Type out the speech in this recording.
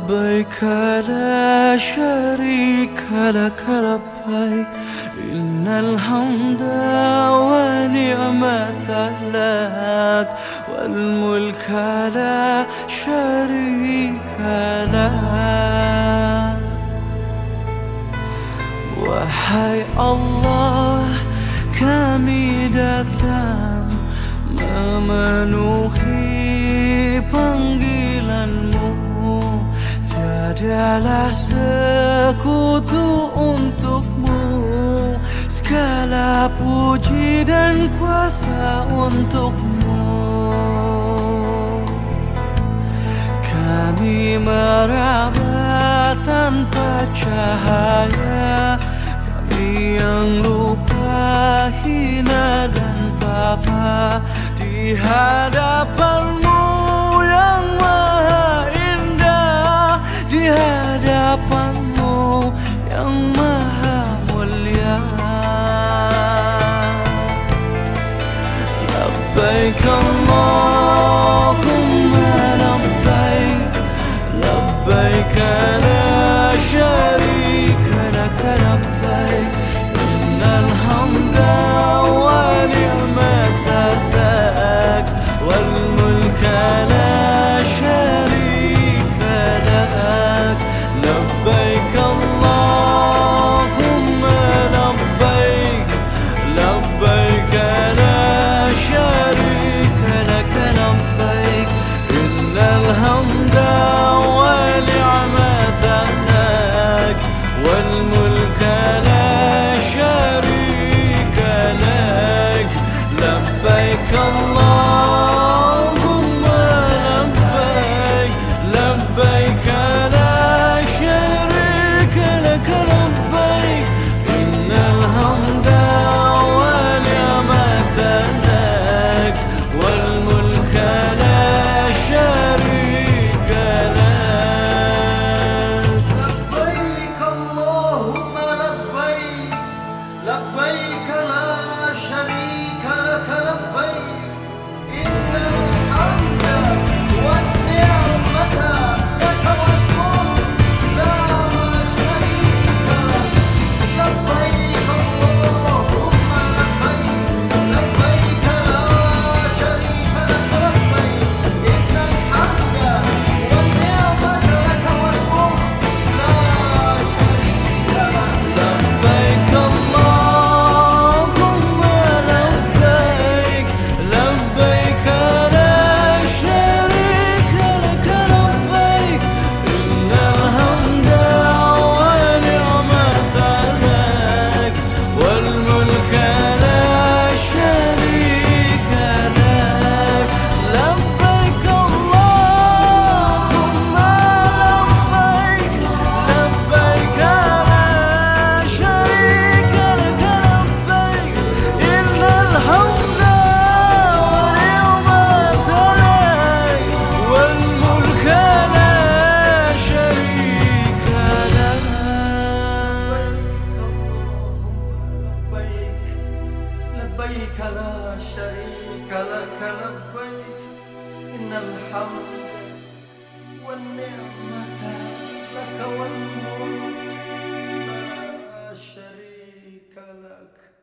لبيك لا شريك لك لبيك إن الحمد ونعمة لك والملك لا شريك لك. Wahai Allah, kami datang memenuhi panggilanmu. Tiadalah sekutu untukmu, segala puji dan kuasa untukmu. Kami meraba tanpa cahaya, kami yang lupa, hina dan papa di hadapanmu yang maha indah, di hadapanmu yang maha mulia. Labbaik Allahumma labbaik, labbaik la syarika lak labbaik innal hamda wa ni'mata lak wal mulka la syarika lak. Labbaik Allahumma labbaik, labbaik la syarika lak labbaik innal hamda wa ni'mata lak wal mulka la syarika lak. Labbaik Allahumma labbaik, labbaik la syarika lak labbaik innal hamda wa ni'mata lak wal mulka la syarika lak. لبيك اللهم لبيك، لبيك لا شريك لك لبيك إن الحمد والنعمة لك والملك لا شريك لك. لبيك اللهم لبيك، لبيك لا شريك لك لبيك إن الحمد والنعمة لك والملك لا شريك لك. لبيك اللهم لبيك، لبيك لا شريك لك لبيك إن الحمد والنعمة لك والملك لا شريك لك. لبيك اللهم لبيك، لبيك لا شريك لك لبيك إن الحمد والنعمة لك والملك لا شريك لك. لبيك، لبيك لا شريك لك لبيك إن الحمد والنعمة لك والملك لا شريك لك.